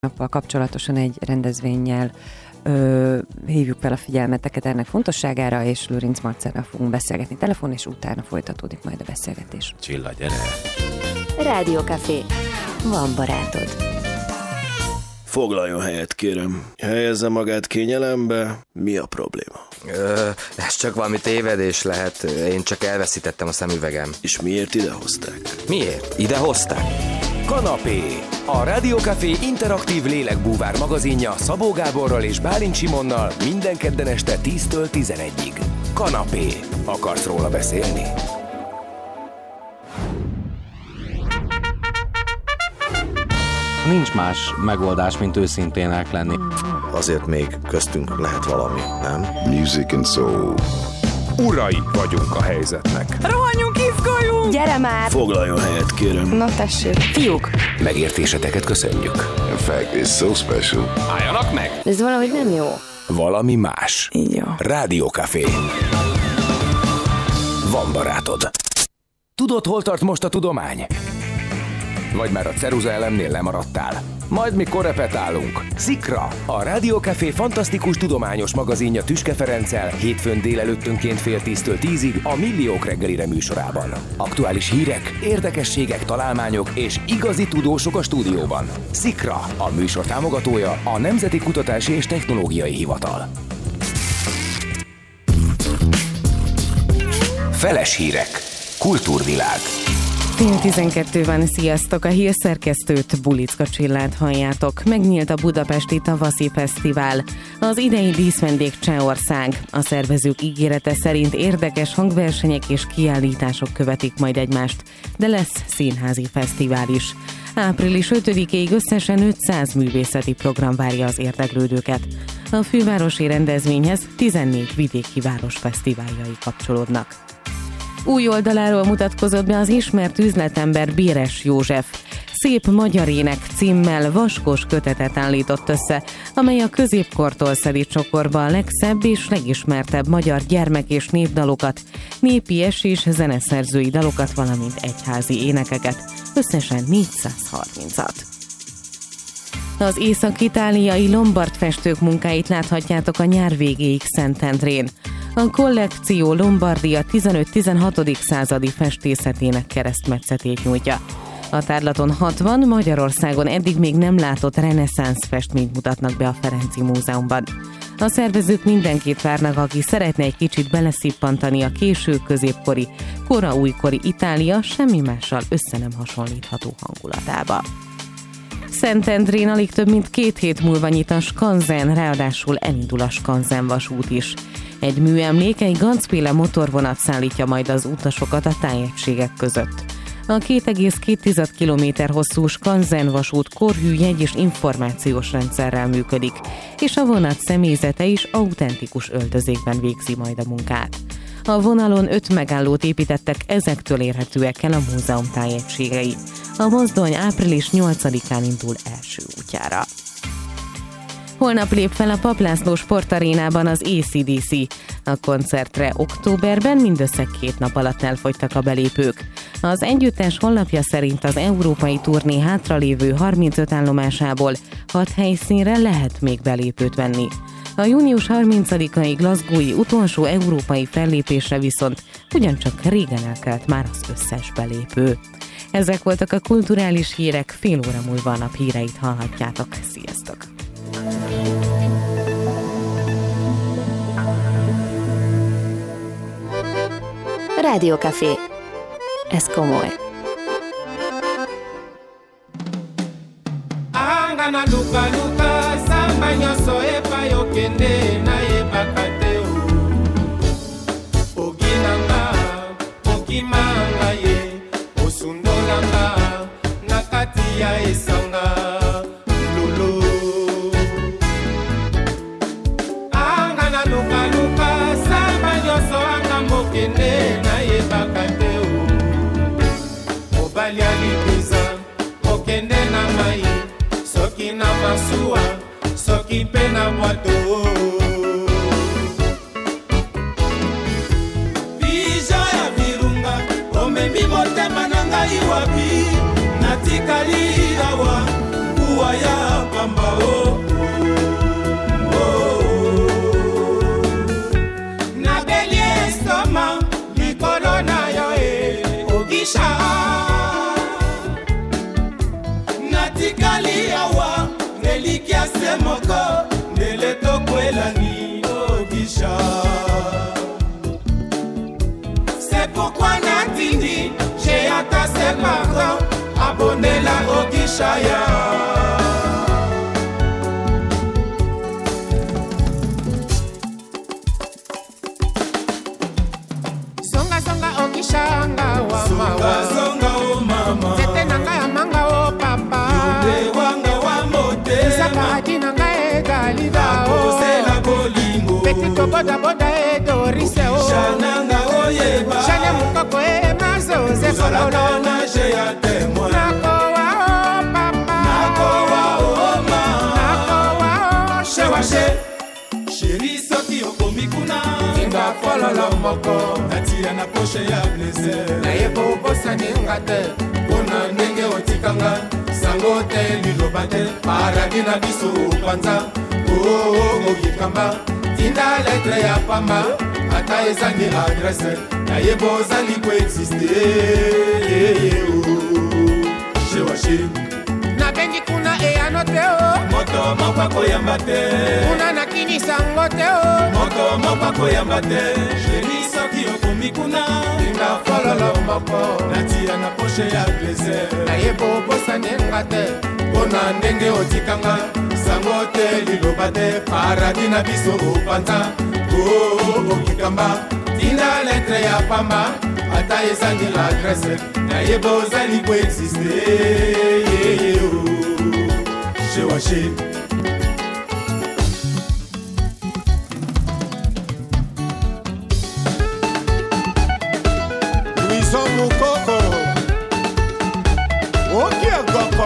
nappal kapcsolatosan egy rendezvénnyel hívjuk fel a figyelmeteket ennek fontosságára, és Lőrinc Marcellal fogunk beszélgetni telefon, és utána folytatódik majd a beszélgetés. Csilla, gyere! Rádiókafé. Van barátod. Foglaljon helyet, kérem. Helyezze magát kényelembe. Mi a probléma? Ez csak valami tévedés lehet. Én csak elveszítettem a szemüvegem. És miért idehozták? Miért? Idehozták? Kanapé, a Rádiókafé interaktív lélekbúvár magazinja Szabó Gáborral és Bálint Simonnal minden kedden este 10-től 11-ig. Kanapé. Akarsz róla beszélni? Nincs más megoldás, mint őszintének lenni. Azért még köztünk lehet valami, nem? Music and soul. Urai vagyunk a helyzetnek. Rohanjunk, izguljunk! Gyere már! Foglaljon helyet, kérem. Na tessék. Fiúk! Megértéseteket köszönjük. In fact, it's so special. Álljanak meg! Ez valahogy nem jó. Valami más. Így jó. Rádiókafé. Van barátod. Tudod, hol tart most a tudomány? Vagy már a ceruza elemnél lemaradtál? Majd mikor repetálunk. Szikra, a Rádiókafé fantasztikus tudományos magazinja Tüske Ferenccel hétfőn délelőttönként 9:30-től 10-ig a Milliók reggelire műsorában. Aktuális hírek, érdekességek, találmányok és igazi tudósok a stúdióban. Szikra, a műsor támogatója a Nemzeti Kutatási és Technológiai Hivatal. Feles hírek. Kultúrvilág. 10:12 van, sziasztok! A hírszerkesztőt, Bulicka Csillát halljátok. Megnyílt a budapesti tavaszi fesztivál. Az idei díszvendég Csehország. A szervezők ígérete szerint érdekes hangversenyek és kiállítások követik majd egymást, de lesz színházi fesztivál is. Április 5-ig összesen 500 művészeti program várja az érdeklődőket. A fővárosi rendezvényhez 14 vidéki város fesztiváljai kapcsolódnak. Új oldaláról mutatkozott be az ismert üzletember Béres József. Szép magyar ének címmel vaskos kötetet állított össze, amely a középkortól szedi csokorba a legszebb és legismertebb magyar gyermek- és népdalokat, népi és zeneszerzői dalokat, valamint egyházi énekeket, összesen 430-at. Az észak-itáliai lombard festők munkáit láthatjátok a nyár végéig Szentendrén. A kollekció Lombardia 15-16. századi festészetének keresztmetszetét nyújtja. A tárlaton 60 Magyarországon eddig még nem látott reneszánsz festményt mutatnak be a Ferenci Múzeumban. A szervezők mindenkit várnak, aki szeretne egy kicsit beleszippantani a késő középkori, kora újkori Itália semmi mással össze nem hasonlítható hangulatába. Szentendrén alig több mint 2 hét múlva nyit a Skanzen, ráadásul elindul a Skanzen vasút is. Egy műemlék, egy Gancpéle motorvonat szállítja majd az utasokat a tájegységek között. A 2,2 km hosszú Skanzen vasút korhű jegy- és információs rendszerrel működik, és a vonat személyzete is autentikus öltözékben végzi majd a munkát. A vonalon 5 megállót építettek, ezektől érhetőek el a múzeum tájegységei. A mozdony április 8-án indul első útjára. Holnap lép fel a Papp László sportarénában az AC/DC. A koncertre októberben mindössze 2 nap alatt elfogytak a belépők. Az együttes honlapja szerint az európai turné hátralévő 35 állomásából 6 helyszínre lehet még belépőt venni. A június 30-ai glasgowi utolsó európai fellépésre viszont ugyancsak régen elkelt már az összes belépő. Ezek voltak a kulturális hírek, fél óra múlva a nap híreit hallhatjátok. Sziasztok! Rádiókafé. Ez komoly. Angana luka luka samba nyoso epa yokende na yebaka te o oginanga okimanga ye osundolanga na kati ya esanga lulu angana luka luka samba nyoso anga mokende na yebaka te o obali alibiza okende na mai soki na masuwa soki mpe na bwato bijo ya virunga omemi motema na ngai wapi natikali awa kuwa ya pamba na belie estoma likolo na yo ogisha natikali awa relikia se moko neleto kwelani ogisha. C'est pourquoi Natindi, j'ai hâte ses parents, abonnez-la au Gishaya. Songa songa o Gishanga wa mawa. Songa o mama. Tete nanga ya manga o papa. Yule wanga wa mote. Isaka hadi nanga e galida o. Akose la bolingo. Petito boda boda e dorise o. Shananga o yeba. Shane mukoko e mazo ze kololo. Nage ya temwa. Nako wa o papa. Nako wa o mama. Nako wa o shewa she. Sheri soki okomikuna. Inga fololo moko. Natia na poche ya blazer. Na yebo bosa ningate. Kona ndenge otikanga. Sango te liloba te. Paradis na biso panza. Oh yikamba. Tinda lettre ya pamba. Ata ezangi adresse. Na yebo zali ko existe. Shewa she. Na bengi kuna e anote o. Moto mopa koyamba te. Kuna na kini sango te o. Moto mopa koyamba te. Sheri soki okomi kuna. Inga fololo moko. Natia na poche ya blazer. Na yebo bosa nenga te. Kona ndenge otikanga. Sango te liloba te. Paradis na biso opanza. Oh okikamba. Tina lettre ya pamba. Ata ezangi l'adresse. Na yebo zali ko existe. Shewa she. Louison Mukoko Okia Goko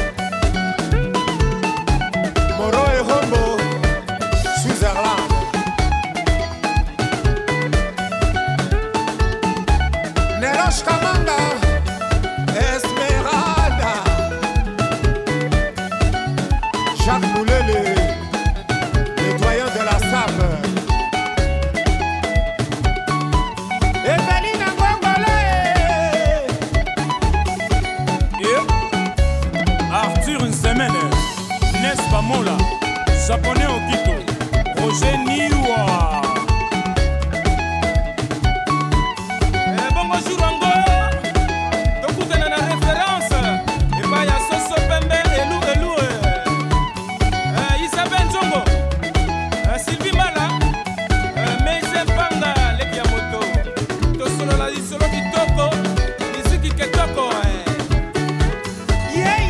Moro e Hombo Switzerland. Nerosh Kamanga Esmeralda Jacques Moulele, nettoyant de la sable. Evelina Gongole. Arthur Nsemene, Nespa Mola, Japonais Okito, Roger Niwa. Bongo Jurango, tokutana na référence. Eba ya Soso Pembe, Elu. Isabelle Nzongo, Sylvie Mala, Meze Panga, Leki ya moto. Tosolo la disolo kitoko, Mizuki ketoko. Yeah.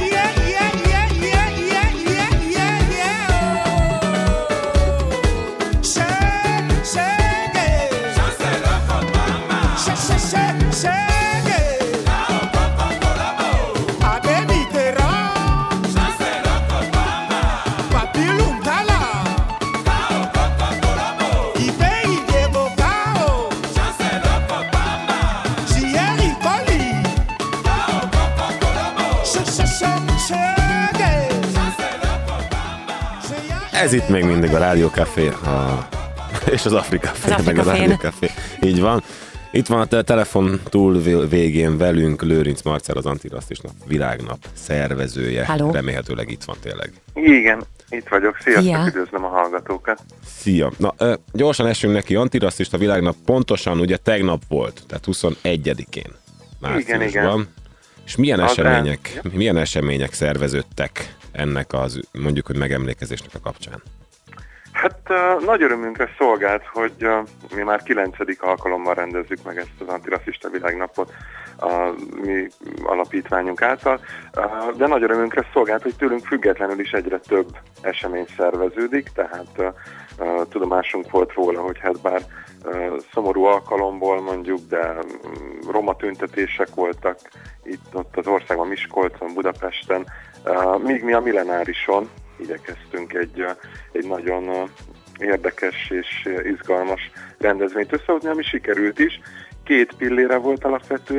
Ez itt még mindig a Rádió Café, és az Afrika Café, meg a Rádió Café. Így van. Itt van a telefon túl végén velünk Lőrinc Marcell, az Antirasszista Világnap szervezője. Halló. Remélhetőleg itt van tényleg. Igen, itt vagyok. Sziasztok, üdvözlöm a hallgatókat. Szia. Na, gyorsan esünk neki, Antirasszista Világnap pontosan ugye tegnap volt, tehát 21-én márciusban. Igen. És milyen események szerveződtek ennek az, mondjuk, hogy megemlékezésnek a kapcsán? Hát nagy örömünkre szolgált, hogy mi már 9. alkalommal rendezzük meg ezt az Antirasszista Világnapot a mi alapítványunk által, de nagy örömünkre szolgált, hogy tőlünk függetlenül is egyre több esemény szerveződik, tehát tudomásunk volt róla, hogy hát bár szomorú alkalomból mondjuk, de roma tüntetések voltak ott az országban, Miskolcon, Budapesten, míg mi a millenárison igyekeztünk egy nagyon érdekes és izgalmas rendezvényt összehozni, ami sikerült is. 2 pillére volt alapvetően.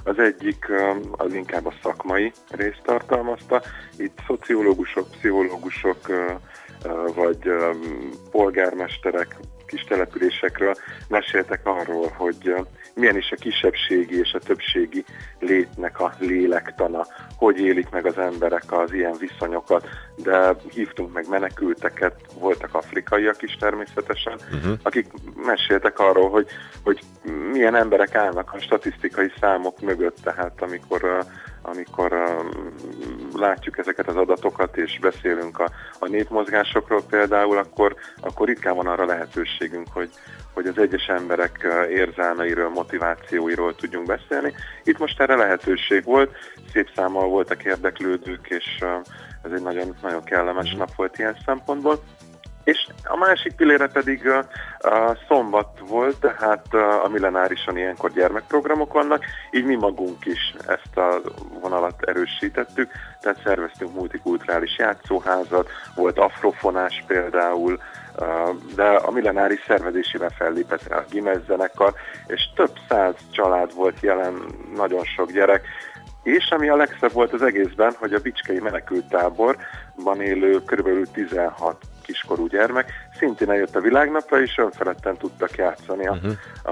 Az egyik az inkább a szakmai részt tartalmazta. Itt szociológusok, pszichológusok vagy polgármesterek kis településekről meséltek arról, hogy milyen is a kisebbségi és a többségi létnek a lélektana, hogy élik meg az emberek az ilyen viszonyokat, de hívtunk meg menekülteket, voltak afrikaiak is természetesen, akik meséltek arról, hogy milyen emberek állnak a statisztikai számok mögött, tehát amikor látjuk ezeket az adatokat, és beszélünk a népmozgásokról például, akkor ritkán van arra lehetőségünk, hogy az egyes emberek érzelmeiről, motivációiról tudjunk beszélni. Itt most erre lehetőség volt, szép számmal voltak érdeklődők, és ez egy nagyon, nagyon kellemes nap volt ilyen szempontból. És a másik pillére pedig szombat volt, tehát a millenárison ilyenkor gyermekprogramok vannak, így mi magunk is ezt a vonalat erősítettük, tehát szerveztünk multikulturális játszóházat, volt afrofonás például, de a millenáris szervezésével fellépett rá a Gimez zenekar, és több száz család volt jelen, nagyon sok gyerek, és ami a legszebb volt az egészben, hogy a bicskei menekülttáborban élő kb. 16 kiskorú gyermek szintén eljött a világnapra, és önfeledten tudtak játszani a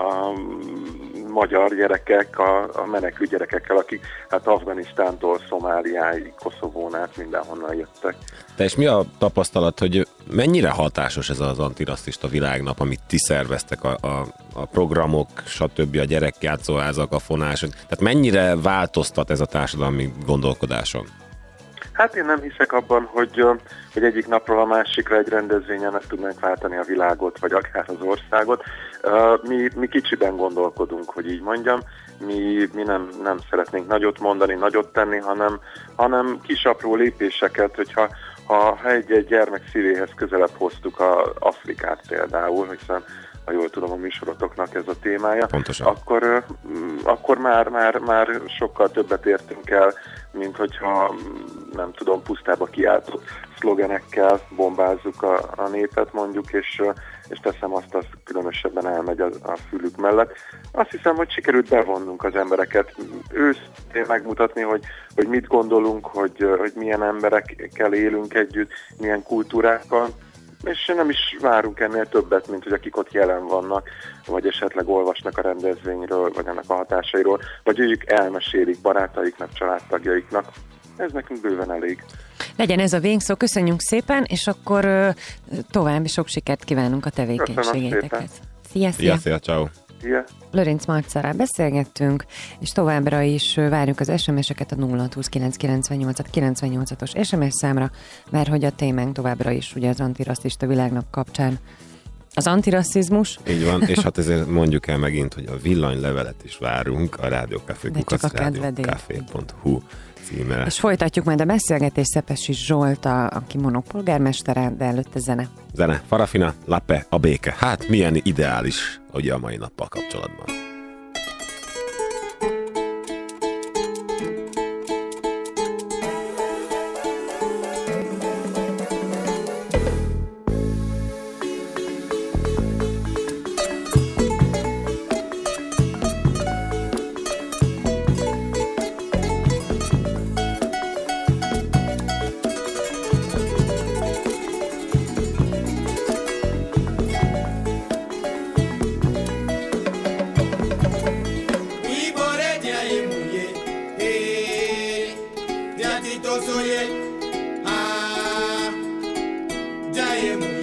magyar gyerekek, a menekült gyerekekkel, akik hát Afganisztántól, Szomáliáig, Koszovón át mindenhonnan jöttek. Te és mi a tapasztalat, hogy mennyire hatásos ez az antirasszista világnap, amit ti szerveztek, a programok, stb., a gyerekjátszóházak, a fonások, tehát mennyire változtat ez a társadalmi gondolkodáson? Hát én nem hiszek abban, hogy egyik napról a másikra egy rendezvényen meg tudnánk váltani a világot, vagy akár az országot. Mi kicsiben gondolkodunk, hogy így mondjam. Mi nem szeretnénk nagyot mondani, nagyot tenni, hanem kis apró lépéseket, hogyha egy gyermek szívéhez közelebb hoztuk Afrikát például, hiszen ha jól tudom, a műsorotoknak ez a témája, pontosan. Akkor már sokkal többet értünk el, mint hogyha nem tudom, pusztába kiáltott szlogenekkel bombázzuk a népet mondjuk, és teszem azt különösebben elmegy a fülük mellett. Azt hiszem, hogy sikerült bevonnunk az embereket, őszintén megmutatni, hogy mit gondolunk, hogy milyen emberekkel élünk együtt, milyen kultúrákkal, és nem is várunk ennél többet, mint hogy akik ott jelen vannak, vagy esetleg olvasnak a rendezvényről, vagy ennek a hatásairól, vagy ők elmesélik barátaiknak, családtagjaiknak. Ez nekünk bőven elég. Legyen ez a végszó, köszönjük szépen, és akkor további sok sikert kívánunk a tevékenységeitekhez. Szia! Szia, ciao. Szia! Lőrinc Marcellal beszélgettünk, és továbbra is várjuk az SMS-eket a 062998-98-os SMS számra, mert hogy a témánk továbbra is ugye az antirasszista világnap kapcsán az antirasszizmus. Így van, és hát ezért mondjuk el megint, hogy a villanylevelet is várunk a rádiókafé.hu címre. És folytatjuk majd a beszélgetést Szepesi Zsolt, a Kimonok polgármestere, de előtte zene. Farafina, Lappe, a béke. Hát milyen ideális ugye a mai nappal kapcsolatban. I am